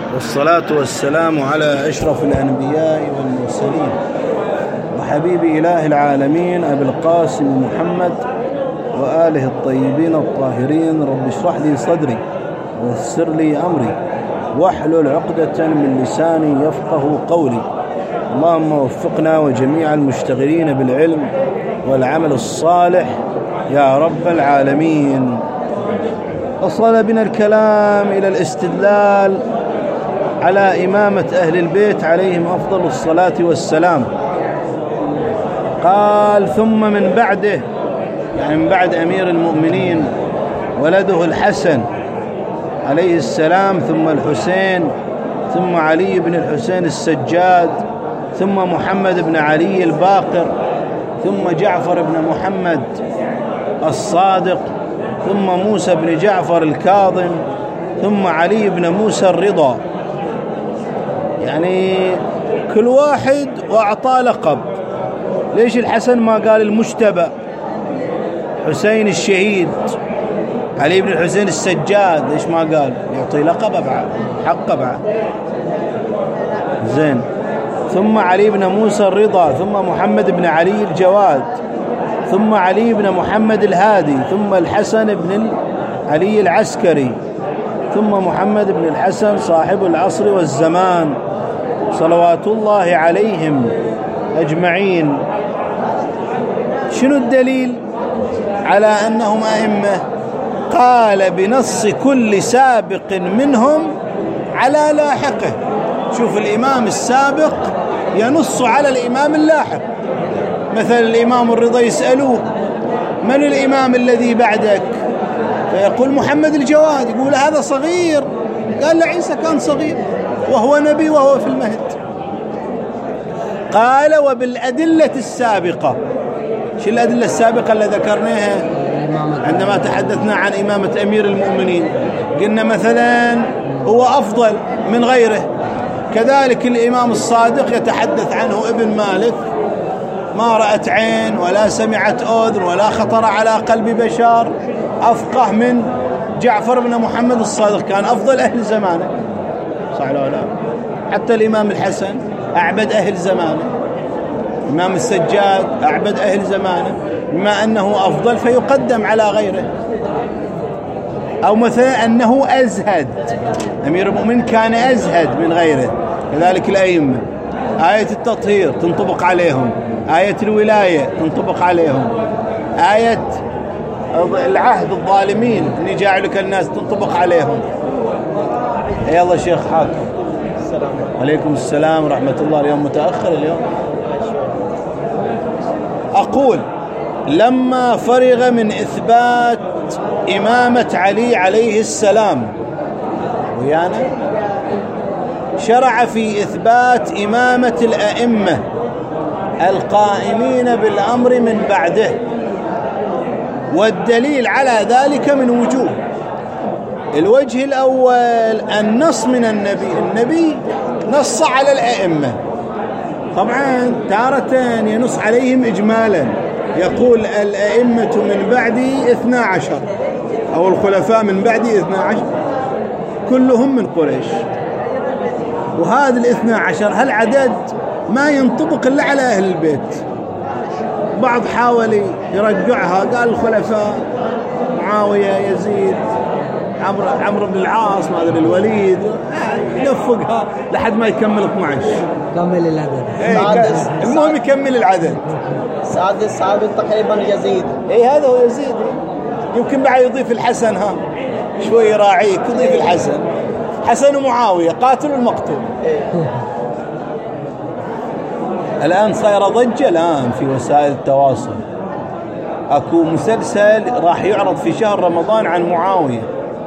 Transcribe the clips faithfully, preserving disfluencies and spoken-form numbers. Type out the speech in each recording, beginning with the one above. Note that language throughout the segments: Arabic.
والصلاة والسلام على أشرف الأنبياء والمرسلين وحبيب إله العالمين أبي القاسم محمد وآله الطيبين الطاهرين. رب اشرح لي صدري ويسر لي أمري واحلل عقدة من لساني يفقه قولي. اللهم وفقنا وجميع المشتغلين بالعلم والعمل الصالح يا رب العالمين. وصل بنا الكلام إلى الاستدلال على إمامة أهل البيت عليهم أفضل الصلاة والسلام. قال ثم من بعده، يعني من بعد أمير المؤمنين ولده الحسن عليه السلام، ثم الحسين، ثم علي بن الحسين السجاد، ثم محمد بن علي الباقر، ثم جعفر بن محمد الصادق، ثم موسى بن جعفر الكاظم، ثم علي بن موسى الرضا. يعني كل واحد وأعطاه لقب. ليش الحسن ما قال المجتبى؟ حسين الشهيد، علي بن الحسين السجاد، ليش ما قال؟ يعطي لقب بعد، حقه بعد. زين. ثم علي بن موسى الرضا، ثم محمد بن علي الجواد، ثم علي بن محمد الهادي، ثم الحسن بن علي العسكري، ثم محمد بن الحسن صاحب العصر والزمان صلوات الله عليهم أجمعين. شنو الدليل على أنهم أئمة؟ قال بنص كل سابق منهم على لاحقه. شوف، الإمام السابق ينص على الإمام اللاحق. مثل الإمام الرضا يسألوه من الإمام الذي بعدك؟ فيقول محمد الجواد. يقول هذا صغير. قال لا، عيسى كان صغير وهو نبي وهو في المهد. قال وبالأدلة السابقة. شو الأدلة السابقة اللي ذكرناها عندما تحدثنا عن إمامة أمير المؤمنين؟ قلنا مثلا هو أفضل من غيره. كذلك الإمام الصادق يتحدث عنه ابن مالك: ما رأت عين ولا سمعت أذن ولا خطر على قلب بشر أفقه من جعفر بن محمد الصادق، كان أفضل أهل زمانه. صح ولا لا؟ حتى الإمام الحسن أعبد أهل زمانه، الإمام السجاد أعبد أهل زمانه، بما أنه أفضل فيقدم على غيره. أو مثلا أنه أزهد، أمير المؤمنين كان أزهد من غيره. كذلك الأئمة، آية التطهير تنطبق عليهم، آية الولاية تنطبق عليهم، آية العهد الظالمين إني جاعلك الناس تنطبق عليهم. يلا شيخ حاكم. السلام عليكم السلام ورحمة الله. اليوم متأخر اليوم. أقول لما فرغ من إثبات إمامة علي عليه السلام ويانا شرع في إثبات إمامة الأئمة القائمين بالأمر من بعده. والدليل على ذلك من وجوه. الوجه الأول النص من النبي. النبي نص على الأئمة، طبعا تارة ينص عليهم إجمالا، يقول الأئمة من بعدي اثنا عشر، أو الخلفاء من بعدي اثنا عشر كلهم من قريش. وهذا الاثنى عشر هالعدد ما ينطبق إلا على أهل البيت. بعض حاول يرجعها، قال الخلفاء معاوية، يزيد، عمرو عمرو بن العاص، ما أدري الوليد، يلفقها لحد ما يكمل اثنا عشر. كمل العدد. ايه المهم يكمل العدد. سعد السعد تقريبا يزيد. ايه هذا هو يزيد. يمكن بعد يضيف الحسن، ها شوي يراعيك، يضيف الحسن. حسن ومعاوية قاتل المقتول. الآن صايرة ضجة الآن في وسائل التواصل. أكو مسلسل راح يعرض في شهر رمضان عن معاوية.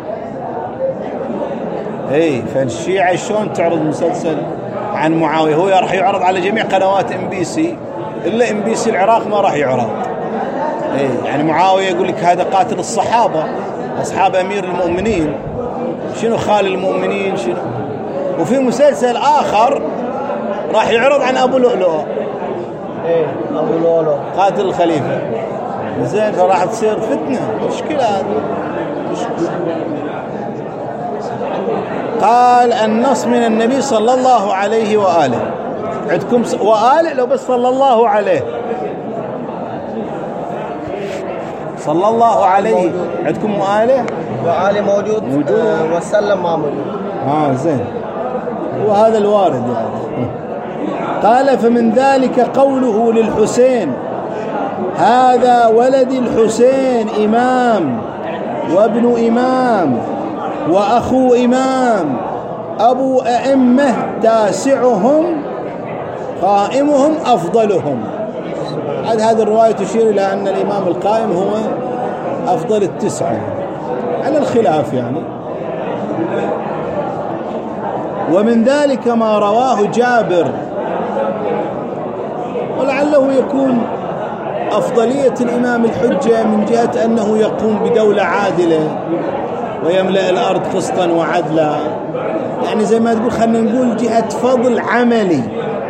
اي فالشيعة شلون تعرض مسلسل عن معاوية؟ هو راح يعرض على جميع قنوات ام بي سي الا ام بي سي العراق ما راح يعرض. اي يعني معاوية يقول لك هذا قاتل الصحابة، اصحاب امير المؤمنين، شنو خال المؤمنين شنو. وفي مسلسل آخر راح يعرض عن أبو لؤلؤ. إيه أبو لؤلؤ قاتل الخليفة. زين، فراح تصير فتنة. مشكلة هذه. قال النص من النبي صلى الله عليه وآله. عندكم وآله لو بس صلى الله عليه، صلى الله عليه. عندكم وآله؟ وآله موجود, موجود. آه وسلم ما موجود. اه زين، وهذا الوارد يعني. قال فمن ذلك قوله للحسين: هذا ولد الحسين إمام وابن إمام وأخو إمام أبو أئمة تاسعهم قائمهم أفضلهم. هذه الرواية تشير إلى أن الإمام القائم هو أفضل التسعة على الخلاف يعني. ومن ذلك ما رواه جابر، ولعله يكون أفضلية الإمام الحجة من جهة أنه يقوم بدولة عادلة ويملأ الأرض قسطا وعدلا، يعني زي ما تقول خلنا نقول جهة فضل عملي،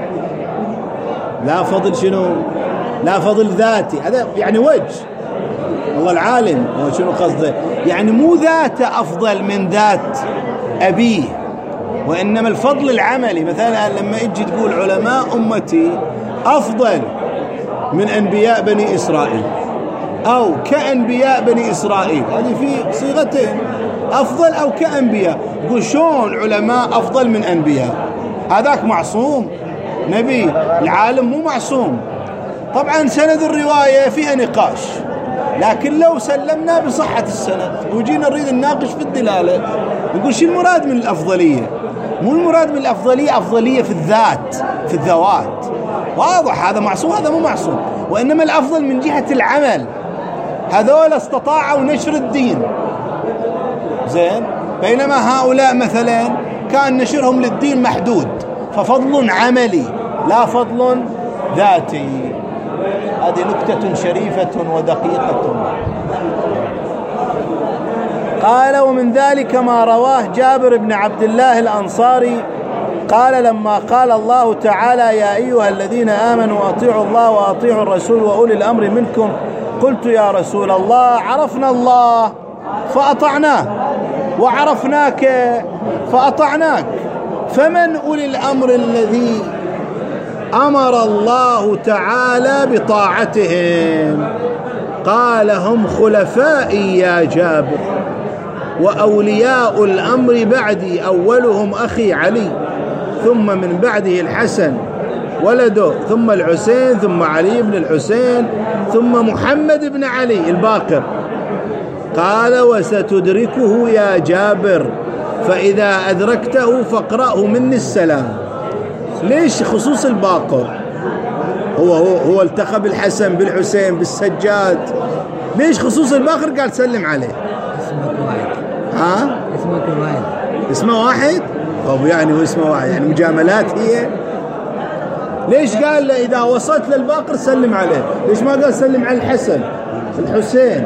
لا فضل شنو، لا فضل ذاتي. هذا يعني وجه الله العالم هو شنو قصده، يعني مو ذاته أفضل من ذات أبيه، وإنما الفضل العملي. مثلا لما يجي تقول علماء أمتي أفضل من أنبياء بني إسرائيل أو كأنبياء بني إسرائيل، هذه في صيغتين، أفضل أو كأنبياء. يقول شون علماء أفضل من أنبياء؟ هذاك معصوم نبي، العالم مو معصوم. طبعا سند الرواية فيها نقاش، لكن لو سلمنا بصحة السند وجينا نريد نناقش في الدلالة نقول شو المراد من الأفضلية؟ مو المراد من الأفضلية أفضلية في الذات في الذوات، واضح هذا معصوم هذا مو معصوم، وإنما الأفضل من جهة العمل. هذول استطاعوا نشر الدين زين، بينما هؤلاء مثلا كان نشرهم للدين محدود، ففضل عملي لا فضل ذاتي. هذه نكتة شريفة ودقيقة. قال ومن ذلك ما رواه جابر بن عبد الله الأنصاري قال لما قال الله تعالى: يا أيها الذين آمنوا أطيعوا الله وأطيعوا الرسول وأولي الأمر منكم، قلت يا رسول الله عرفنا الله فأطعناه وعرفناك فأطعناك، فمن أولي الأمر الذي أمر الله تعالى بطاعتهم؟ قال هم خلفائي يا جابر، وأولياء الأمر بعدي أولهم أخي علي، ثم من بعده الحسن ولده، ثم الحسين، ثم علي بن الحسين، ثم محمد بن علي الباقر. قال وستدركه يا جابر، فإذا أدركته فاقرأه مني السلام. ليش خصوص الباقر؟ هو هو هو التقى بالحسن بالحسين بالسجاد، ليش خصوص الباقر قال سلم عليه؟ اسمك واحد. ها؟ اسمك واحد. اسمه واحد؟ طب يعني هو اسمه واحد، يعني مجاملات هي؟ ليش قال له إذا وصلت للباقر سلم عليه؟ ليش ما قال سلم على الحسن الحسين؟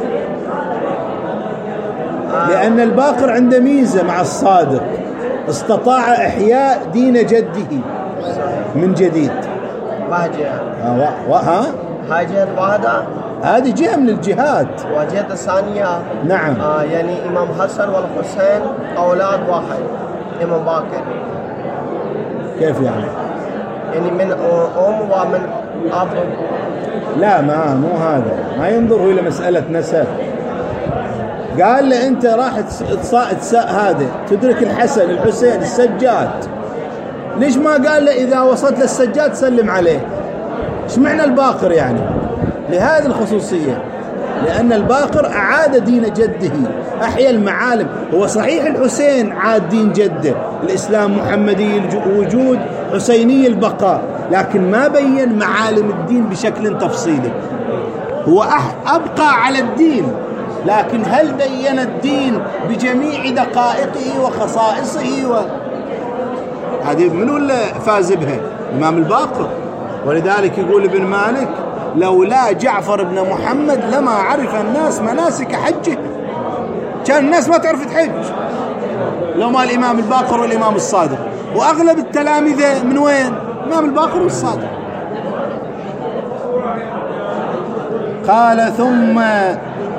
لأن الباقر عنده ميزة مع الصادق، استطاع إحياء دين جده من جديد. ما جهة. ها؟ هاي جهة واحدة. هذه جهة من الجهات. وجهة الثانية. نعم. آه يعني إمام حسن والحسين أولاد واحد، إمام باقر. كيف يعني؟ يعني من أم ومن أب. لا ما مو هذا، ما ينظر إلى مسألة نسب. قال له أنت راح تص... هذا تدرك الحسن الحسين السجاد، ليش ما قال له إذا وصلت للسجاد سلم عليه؟ إيش معنى الباقر يعني؟ لهذه الخصوصية، لأن الباقر أعاد دين جده، أحيا المعالم. هو صحيح الحسين عاد دين جده، الإسلام محمدي وجود حسيني البقاء، لكن ما بين معالم الدين بشكل تفصيلي. هو أبقى على الدين، لكن هل بين الدين بجميع دقائقه وخصائصه و... هذه منو اللي فاز بها؟ الإمام الباقر. ولذلك يقول ابن مالك: لولا جعفر بن محمد لما عرف الناس مناسك حجه. كان الناس ما تعرف تحج لو ما الإمام الباقر والإمام الصادق، وأغلب التلامذة من وين؟ الإمام الباقر والصادق. قال ثم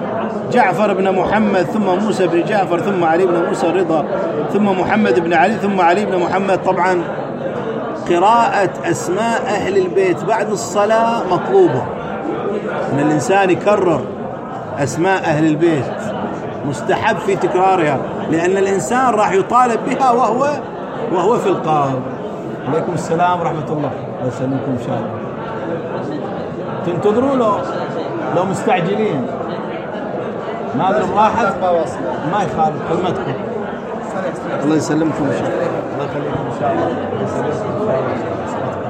جعفر بن محمد ثم موسى بن جعفر ثم علي بن موسى الرضا ثم محمد بن علي ثم علي بن محمد. طبعا قراءة أسماء أهل البيت بعد الصلاة مطلوبة، أن الإنسان يكرر أسماء أهل البيت، مستحب في تكرارها، لأن الإنسان راح يطالب بها وهو وهو في القبر. عليكم السلام ورحمة الله وسلمكم إن شاء الله. تنتظروا له لو مستعجلين، ما أدري ملاحظ ما يخالف كلمتكم. الله يسلمكم إن شاء الله. الله يخليكم إن شاء الله. الله يسلمكم إن شاء الله.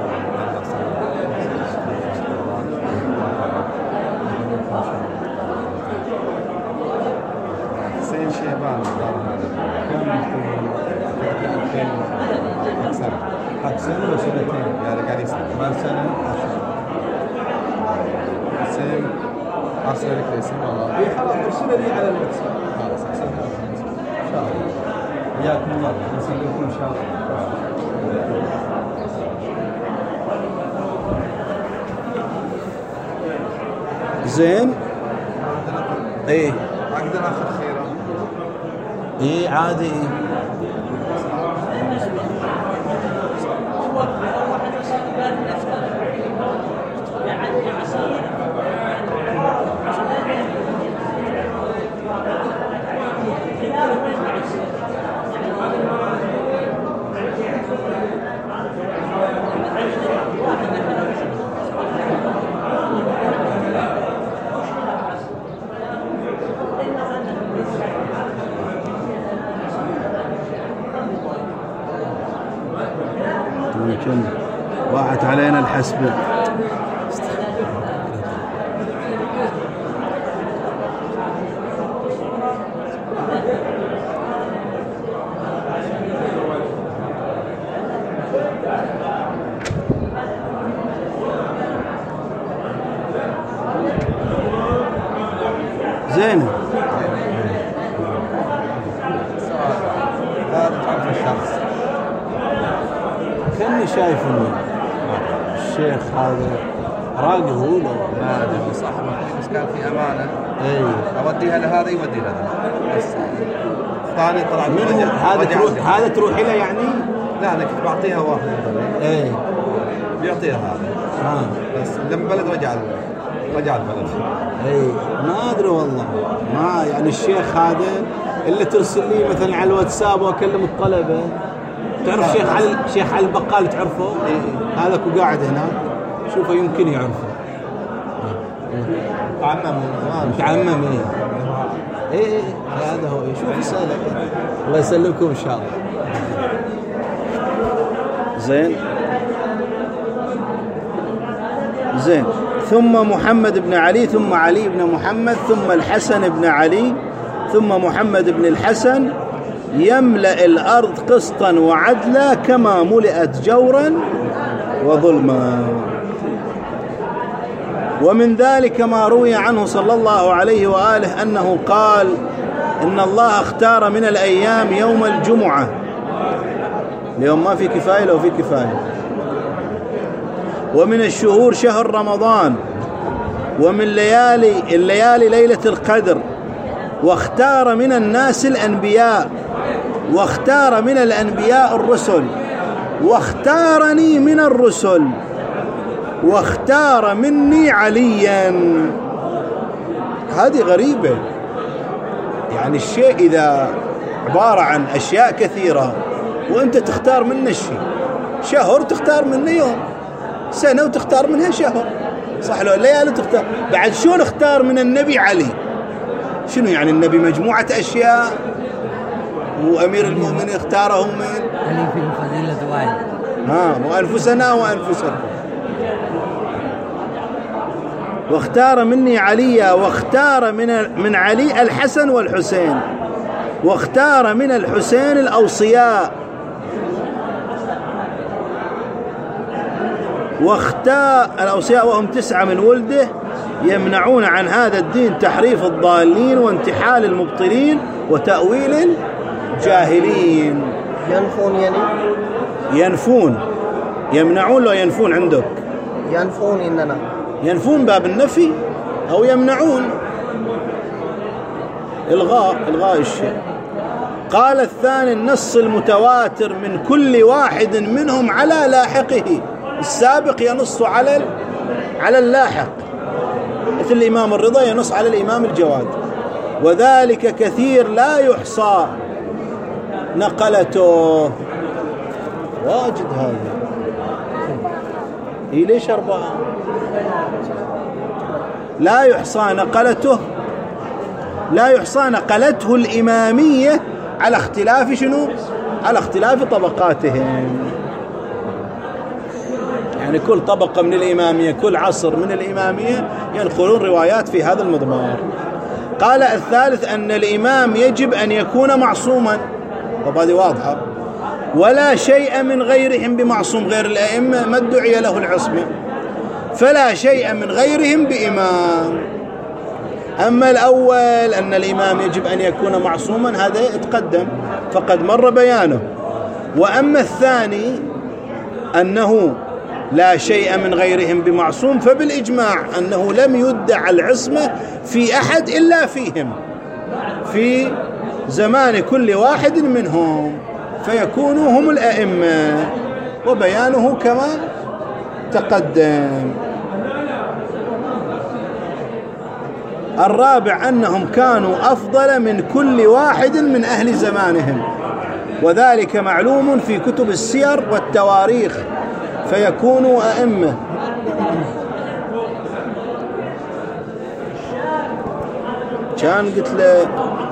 حسين شيبان حق سنة ولا سنتين؟ يعني قاعد يسمع ما سنة؟ حسين أرسل لك الاسم والله. إي خلاص ارسل لي على الواتساب. خلاص أحسن إن شاء الله. حياكم الله، نسلمكم إن شاء الله. زين. إيه. عندنا آخر خيرة. إيه عادي. راحت علينا الحسبة. زين. هذا تعرف الشخص كأني شايف انه الشيخ هذا راقي هو لو ما ادري صاحبه بس كان في امانه. اي اوديها لهذا يودي لهذا بس ثاني طلع من هذا تروح هذا تروح له يعني؟ لا انا كنت بعطيها واحد اي بيعطيها هذا اه بس لما بلد رجع رجع البلد. اي ما ادري والله، ما يعني الشيخ هذا اللي ترسل لي مثلا على الواتساب واكلم الطلبه. تعرف شيخ علي شيخ علي البقال تعرفه؟ إيه. هذاك وقاعد هناك شوفه يمكن يعرفه. تعمم متعمم ايه ايه ايه هذا هو. شوف يسألك. الله يسلمكم ان شاء الله. زين زين. ثم محمد بن علي ثم علي بن محمد ثم الحسن بن علي ثم محمد بن الحسن يملأ الأرض قسطا وعدلا كما ملئت جورا وظلما. ومن ذلك ما روي عنه صلى الله عليه وآله أنه قال إن الله اختار من الأيام يوم الجمعة. اليوم ما في كفاية لو في كفاية. ومن الشهور شهر رمضان، ومن ليالي الليالي ليلة القدر. واختار من الناس الأنبياء، واختار من الأنبياء الرسل، واختارني من الرسل، واختار مني عليا. هذه غريبة، يعني الشيء إذا عبارة عن أشياء كثيرة وأنت تختار منه الشيء. شهر تختار منه يوم، سنة وتختار منها شهر، صح لو الليالي تختار. بعد شلون اختار من النبي علي؟ شنو يعني النبي مجموعة أشياء وأمير المؤمنين اختاره من علي في فضيلة واحد. ها وأنفسنا وأنفسنا. واختار مني عليا، واختار من من علي الحسن والحسين، واختار من الحسين الأوصياء، واختار الأوصياء وهم تسعة من ولده يمنعون عن هذا الدين تحريف الضالين وانتحال المبطلين وتأويل الجاهلين. ينفون يعني ينفون يمنعون لو ينفون عندك ينفون إننا ينفون باب النفي أو يمنعون. إلغاء إلغاء الشيء. قال الثاني النص المتواتر من كل واحد منهم على لاحقه، السابق ينص على على اللاحق، مثل الإمام الرضا ينص على الإمام الجواد، وذلك كثير لا يحصى نقلته. واجد هذا. إيه ليش أربعة؟ لا يحصى نقلته لا يحصى نقلته الإمامية على اختلاف شنو؟ على اختلاف طبقاتهم. يعني كل طبقة من الإمامية، كل عصر من الإمامية ينقلون روايات في هذا المضمار. قال الثالث أن الإمام يجب أن يكون معصوما، وهذه واضحة، ولا شيء من غيرهم بمعصوم، غير الأئمة ما ادعي له العصمة، فلا شيء من غيرهم بإمام. أما الأول أن الإمام يجب أن يكون معصوما هذا يتقدم فقد مر بيانه. وأما الثاني أنه لا شيء من غيرهم بمعصوم فبالإجماع أنه لم يدع العصمة في أحد إلا فيهم في زمان كل واحد منهم، فيكونوا هم الأئمة، وبيانه كما تقدم. الرابع أنهم كانوا أفضل من كل واحد من أهل زمانهم، وذلك معلوم في كتب السير والتواريخ، فيكونوا أئمة. كان قلت له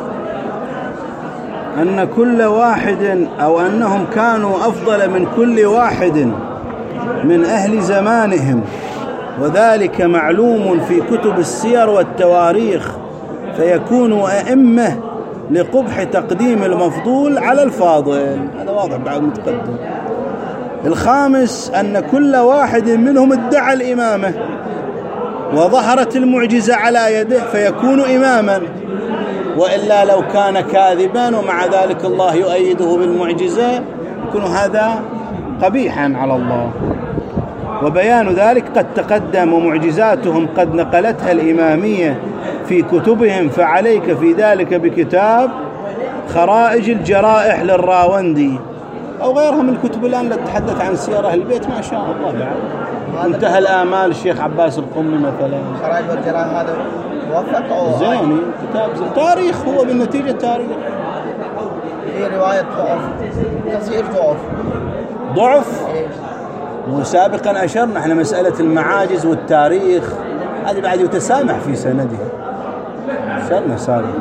أن كل واحد أو أنهم كانوا أفضل من كل واحد من أهل زمانهم، وذلك معلوم في كتب السير والتواريخ، فيكونوا أئمة لقبح تقديم المفضول على الفاضل. هذا واضح بعد متقدم. الخامس أن كل واحد منهم ادعى الإمامة وظهرت المعجزة على يده فيكون إماما، وإلا لو كان كاذبا ومع ذلك الله يؤيده بالمعجزة يكون هذا قبيحا على الله. وبيان ذلك قد تقدم، ومعجزاتهم قد نقلتها الإمامية في كتبهم، فعليك في ذلك بكتاب خرائج الجرائح للراوندي أو غيرها من الكتب الآن اللي تتحدث عن سير أهل البيت ما شاء الله. بعد منتهى الآمال الشيخ عباس القمي مثلا، خرائج الجرائح هذا موفق أو زيني كتاب زين. تاريخ، هو بالنتيجة تاريخ. هي رواية ضعف، كثير ضعف ضعف. وسابقا أشرنا احنا مسألة المعاجز والتاريخ هذه بعد يتسامح في سندها، أشرنا سابقا.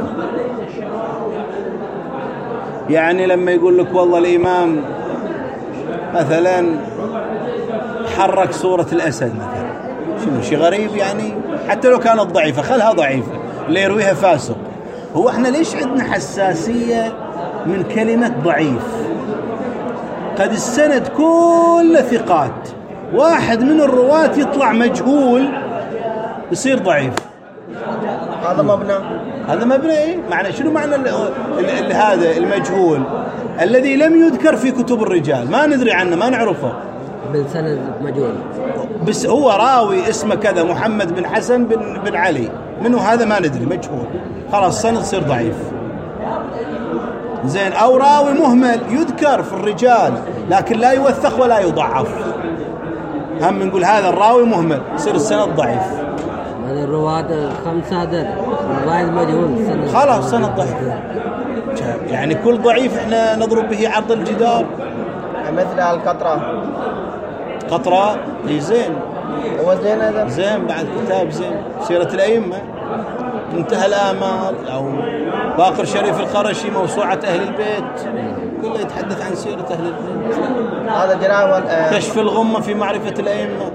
يعني لما يقول لك والله الإمام مثلا حرك صورة الأسد مثلا، شنو شيء غريب يعني، حتى لو كانت ضعيفة خلها ضعيفة، اللي يرويها فاسق. هو احنا ليش عندنا حساسية من كلمة ضعيف؟ قد السند كل ثقات، واحد من الرواة يطلع مجهول يصير ضعيف. هذا مبنى هذا مبنى ايه؟ معنى شنو معنى ال ال ال هذا المجهول الذي لم يذكر في كتب الرجال، ما ندري عنه ما نعرفه بالسند مجهول، بس هو راوي اسمه كذا محمد بن حسن بن بن علي، منه هذا ما ندري، مجهول، خلاص سند يصير ضعيف. زين. أو راوي مهمل يذكر في الرجال لكن لا يوثق ولا يضعف، هم نقول هذا الراوي مهمل يصير السند ضعيف. هذا الرواة خمسة عدد واحد مجهول سند خلاص سند ضعيف. يعني كل ضعيف احنا نضرب به عرض الجدار. مثل القطرة. قطرة اي زين، هو زين هذا زين بعد كتاب زين. سيرة الأئمة، منتهى الآمال، أو باقر شريف القرشي موسوعة أهل البيت، كله يتحدث عن سيرة أهل البيت. هذا جراوة كشف الغمة في معرفة الأئمة،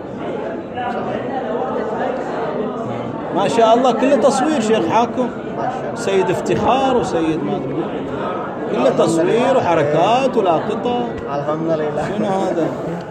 ما شاء الله كله تصوير. شيخ حاكم سيد افتخار وسيد ما أدري، كله تصوير وحركات ولاقطة. الحمد لله. شنو هذا؟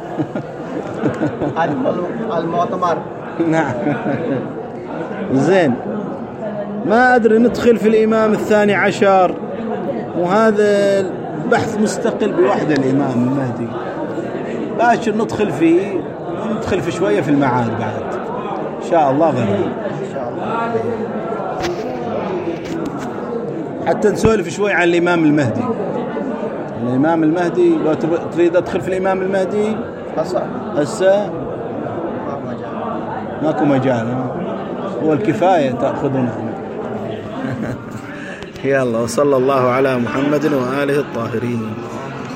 المؤتمر. نعم. زين. ما أدري ندخل في الإمام الثاني عشر، وهذا بحث مستقل بوحده الإمام المهدي، باكر ندخل فيه، ندخل في شوية في المعاد بعد إن شاء الله غير. حتى نسولف شوي عن الإمام المهدي. الإمام المهدي لو تريد أدخل في الإمام المهدي هسه هسه ما مجال. ماكو مجال، هو الكفاية تأخذونه. يلا، وصلى الله على محمد وآله الطاهرين.